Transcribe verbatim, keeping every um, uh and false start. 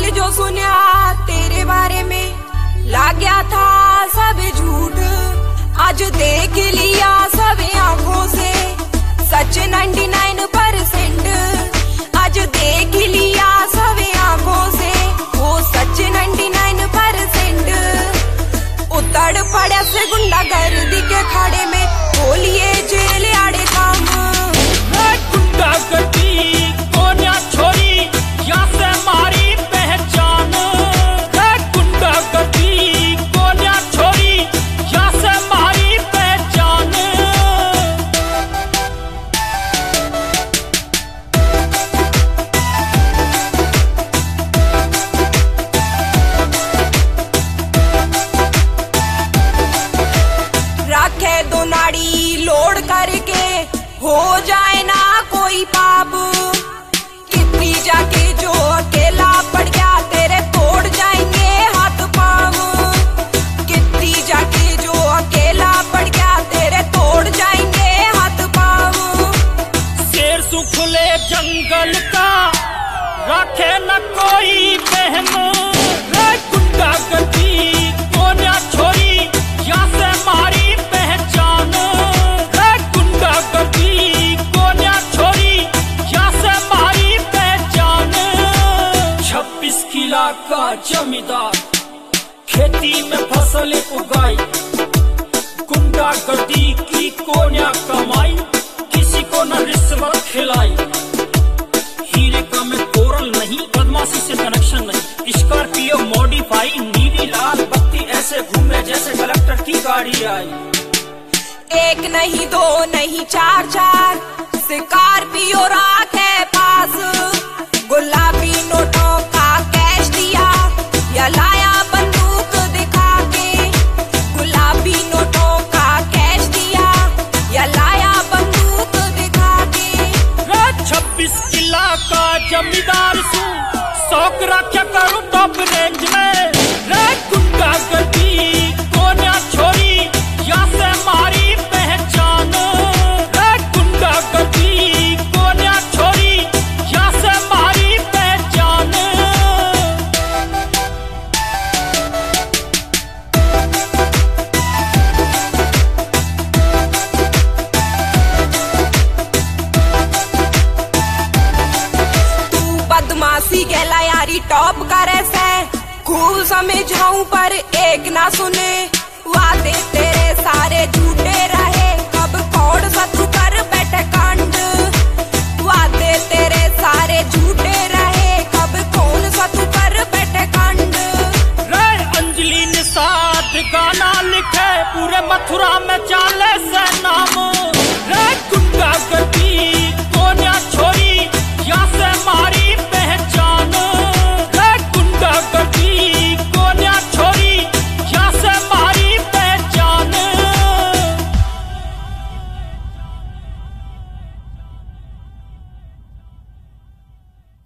कल जो सुना तेरे बारे में लाग्या था सब झूठ, आज देख लिया सब आंखों से सच निन्यानवे परसेंट। आज देख लिया सब आंखों से वो सच निन्यानवे परसेंट। उतड़ पड़ा से गुंडागर्दी के खाड़े में बोलिए जेल आड़े काम। गुंडागर्दी कोन्या छोरी या से मारी पहचान। गुंडागर्दी कोन्या छोरी या से मारी पहचान। रखे दो नाड़ी लोड करके हो जाए ना कोई पाप। कितनी जाके जो अकेला पड़ गया तेरे तोड़ जाएंगे हाथ पांव। कितनी जाके जो अकेला पड़ गया तेरे तोड़ जाएंगे हाथ पांव। शेर सुखले जंगल का रखे न कोई बहन। गुंडागर्दी कोन्या छोरी या से मारी पहचान। गुंडागर्दी कोन्या छोरी या से मारी पहचान। छब्बीस किला का जमींदार खेती में फसल उगाई। गुंडागर्दी की कोन्या कमाई किसी को न रिश्वत खिलाई। हीरे का में कोरल नहीं, बदमाशी से कनेक्शन नहीं। स्कॉर्पियो मॉडिफाई नीली लाल बत्ती ऐसे घूमे जैसे कलेक्टर की गाड़ी आई। एक नहीं दो नहीं चार चार स्कॉर्पियो रखे पास। गुलाबी नोटों का कैश दिया या लाया बंदूक दिखा के। गुलाबी नोटों का कैश दिया या लाया बंदूक दिखा के। छब्बीस किला का जमींदार सू शौक रखा करूं टॉप रेंज में। रे गुंडागर्दी कोन्या छोरी या से मारी पहचान। रे गुंडागर्दी कोन्या छोरी या से मारी पहचान। तू बदमाशी कहला यारी टॉप करे से खूब समझाऊं पर एक ना सुने। वादे तेरे सारे झूठे रहे कब कौड़ सा तू कर बैठे कांड। वादे तेरे सारे झूठे रहे कब कौन सा तू कर बैठे कांड। रे अंजलि निषाद गाना लिखे पूरे मथुरा में चाले से नाम।